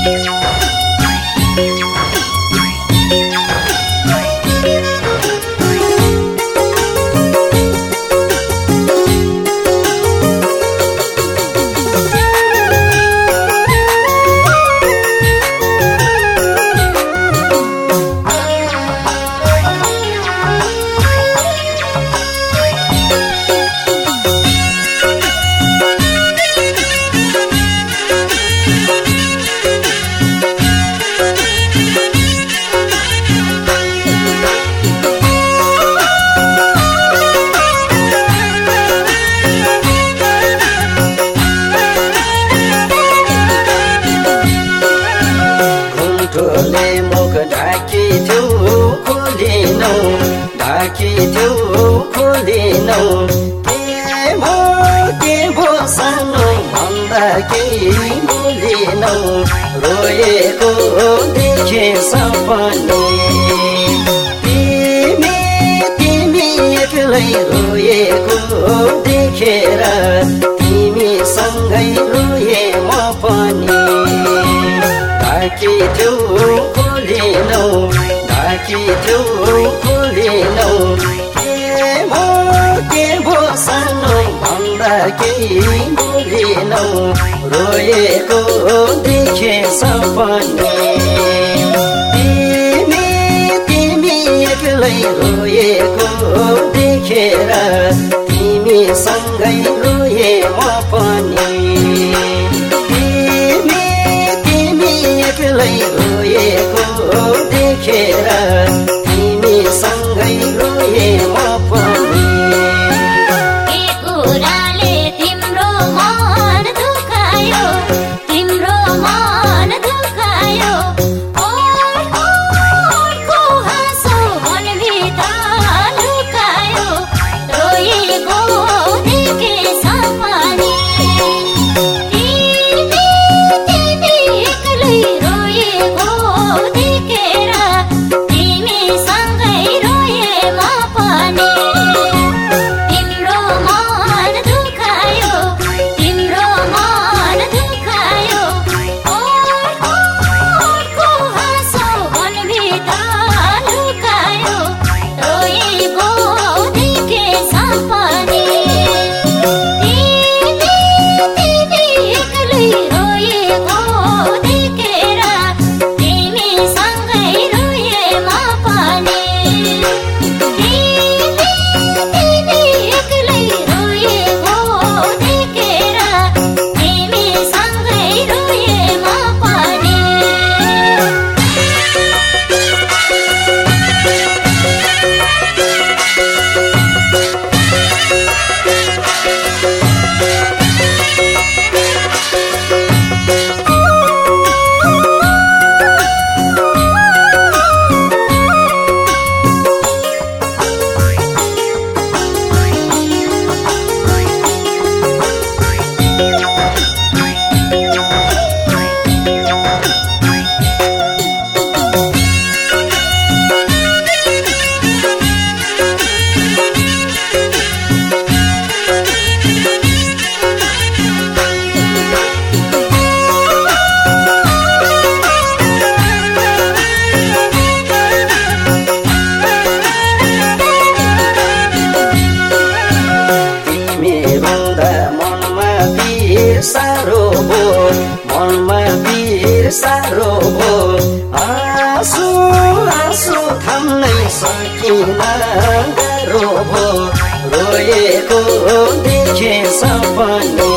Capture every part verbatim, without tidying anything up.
ढाकी थियो खोलिनौ के भो के भो सानो भन्दा केही बोलिनौ रोएको देखे सपने तिमी तिमी एक्लै रोएको देखेर तिमी सँगै रोए म पनि ढाकी थियो खोलिनौ ढाकी थियो खोलिनौ के भो के भो सानो भन्दा केही बोलिनौ रोएको देखे सपने तिमी तिमी एक्लै रोएको देखेर तिमी सँगै रोए म पनि तिमी तिमी एक्लै रोएको देखेर तिमी सँगै रोए म पनि के कुराले तिम्रो मन दुखायो तिम्रो मन दुखायो ओरको हाँसो मनभित्र लुकायो रोएको देखे सपने तिमी तिमी एक्लै रोएको देखेर तिमी सँगै रोए म पनि तिम्रो मन दुखायो तिम्रो मन दुखायो ओरको हाँसो मनभित्र लुकायो रोएको देखे सपने तिमी तिमी एक्लै रोएको देखेर तिमी सँगै रोए म पनि तिमी तिमी एक्लै रोएको देखेर तिमी सँगै रोए म पनि सारो भो मनमा पीर सारो भो आँसु आँसु थाम्नै सकिन गाह्रो भो रोएको देखे सपने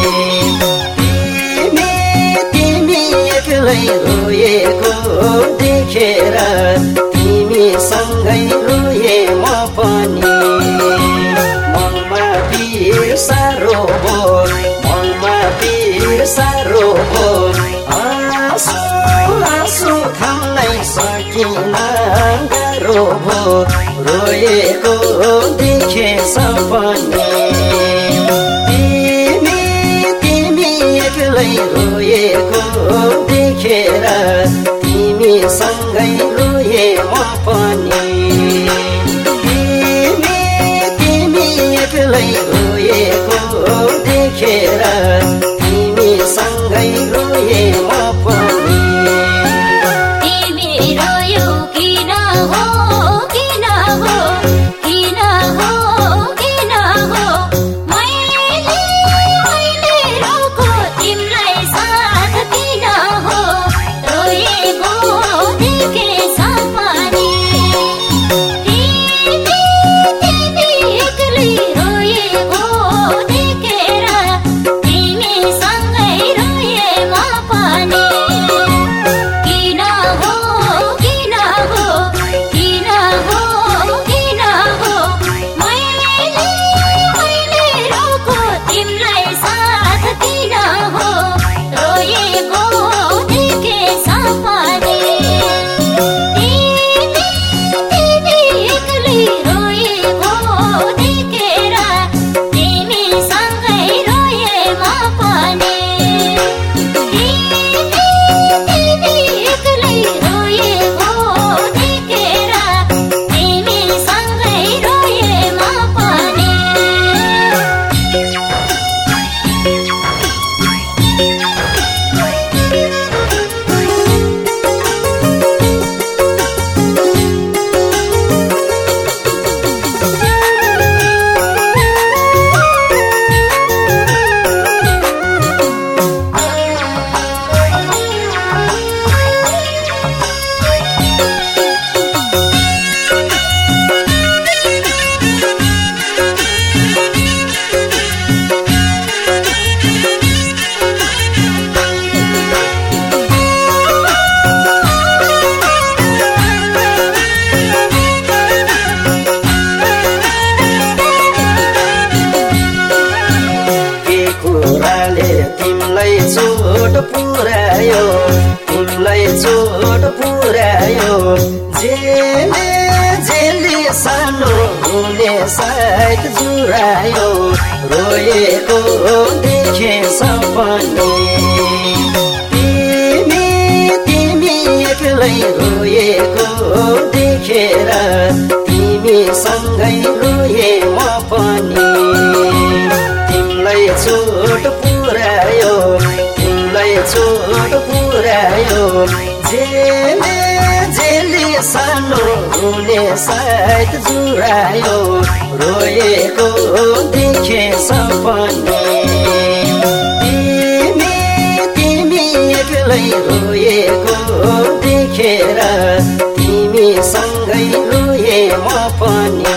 तिमी तिमी एक्लै रोएको देखेर तिमी सँगै रोए म पनि मनमा पीर सारो भो मनमा पीर सारो भो आँसु आँसु थाम्नै सकिन गाह्रो भो रोएको देखे सपने तिमी तिमी एक्लै रोएको देखेर तिमी सँगै रोए म पनि तिमी तिमी एक्लै रोएको देखेर तिमी सँगै रोए म पनि चोट पुर्यायो जेले जेले सानो हुने साइत जुरायो रोएको देखे सपने तिमी तिमी एक्लै रोएको देखेर तिमी सँगै रोए म पनि तिमीलाई चोट पुर्यायो तिमीलाई चोट पुर्यायो जेले जेले सानो हुने साइत जुरायो रोएको देखे सपने तिमी तिमी एक्लै रोएको देखेर तिमी सँगै रोए म पनि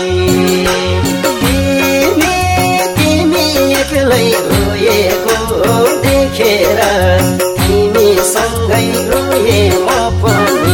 तिमी तिमी एक्लै रोएको देखेर तिमी सँगै रोए म पनि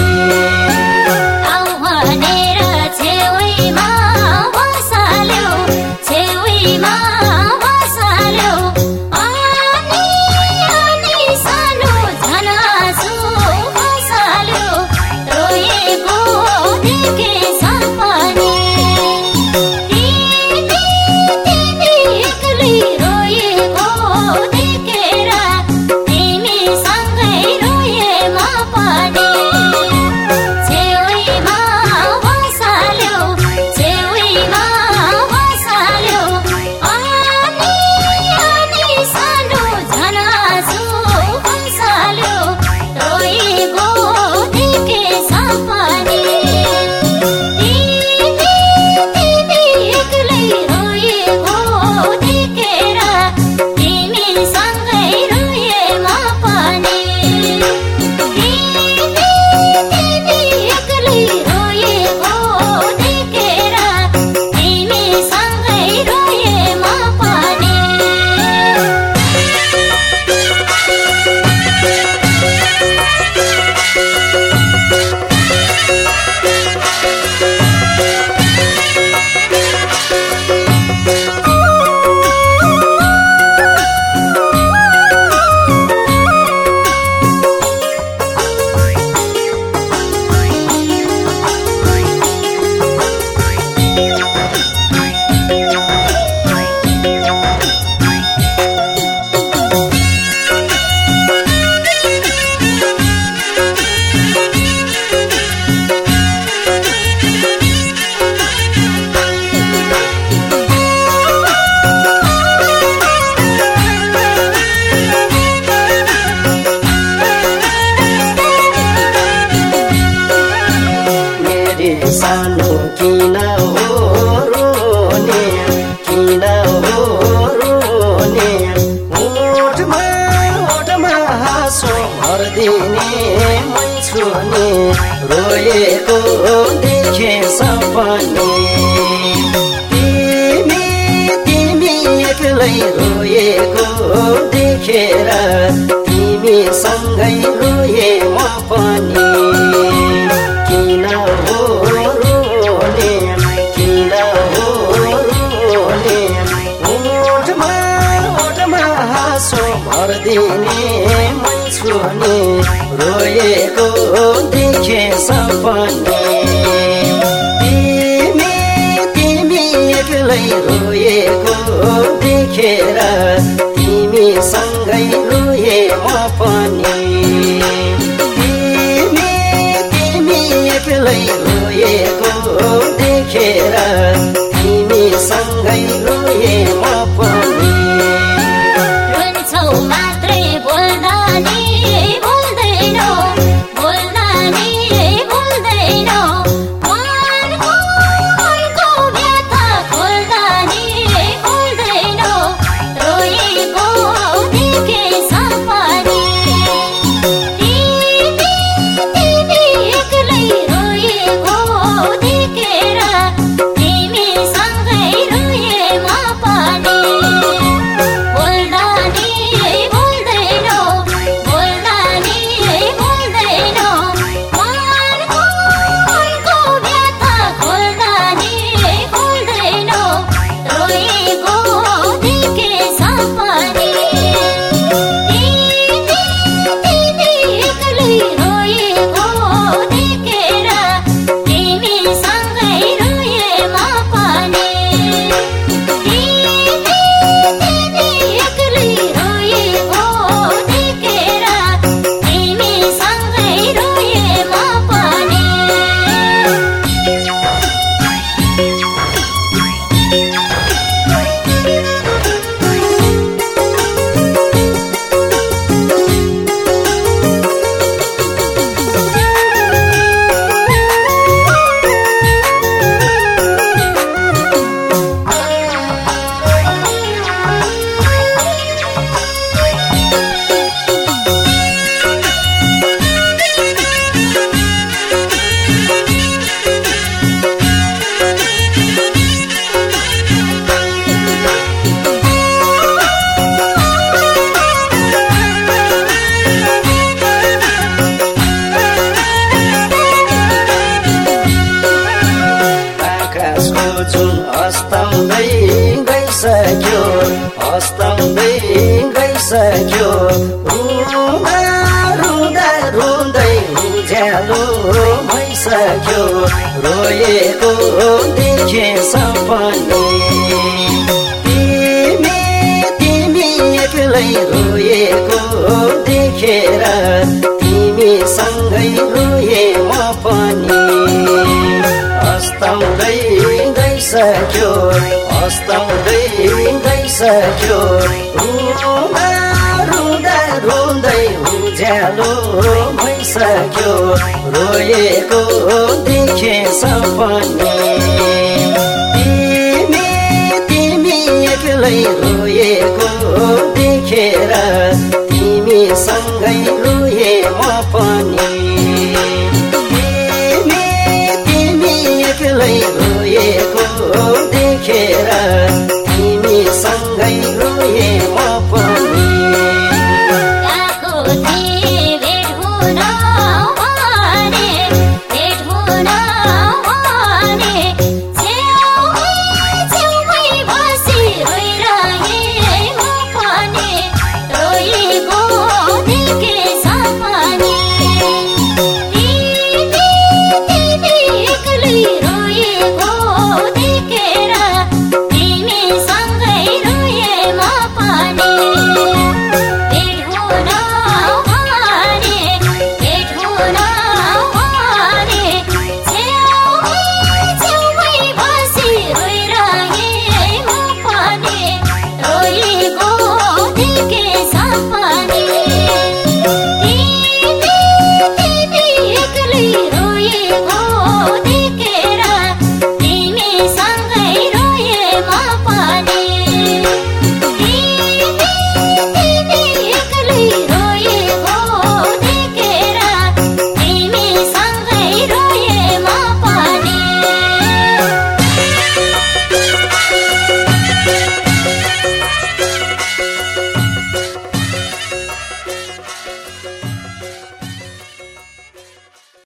सानो किन हो रोने किन हो रोने ओठमा ओठमा हाँसो भरिदिने मै छुने रोएको देखे सपने तिमी तिमी एक्लै रोएको देखेर तिमी सँगै रोए म पनि किन हो रोने किन हो रोने ओठमा ओठमा हाँसो भरिदिने मै छुने रोएको देखे सपने तिमी तिमी एक्लै रोएको देखेर तिमी सँगै रोए म पनि एक्लै रोएको देखेर तिमी सँगै रोए म पनि रुन्छौ मात्रै बोल्दा नि बोल्दैनौ बोल्दा नि बोल्दैनौ मनको मनको व्यथा खोल्दा नि खोल्दैनौ रोएको देखे सपने तिमी तिमी एक्लै रोएको देखेर उज्यालो भइसक्यो रोएको देखे सपनी तिमी तिमी एक्लै रोएको देखेर तिमी सँगै रोए म पनि अस्ताउँदै गइसक्यो अस्ताउँदै गइसक्यो रुँदा रुँदा रुँदै उज्यालो भइसक्यो रोएको देखे सपनी तिमी तिमी एक्लै रोएको देखेर तिमी सँगै रोए म पनि तिमी तिमी एक्लै रोएको देखेर तिमी सँगै रोए म पनि रोएको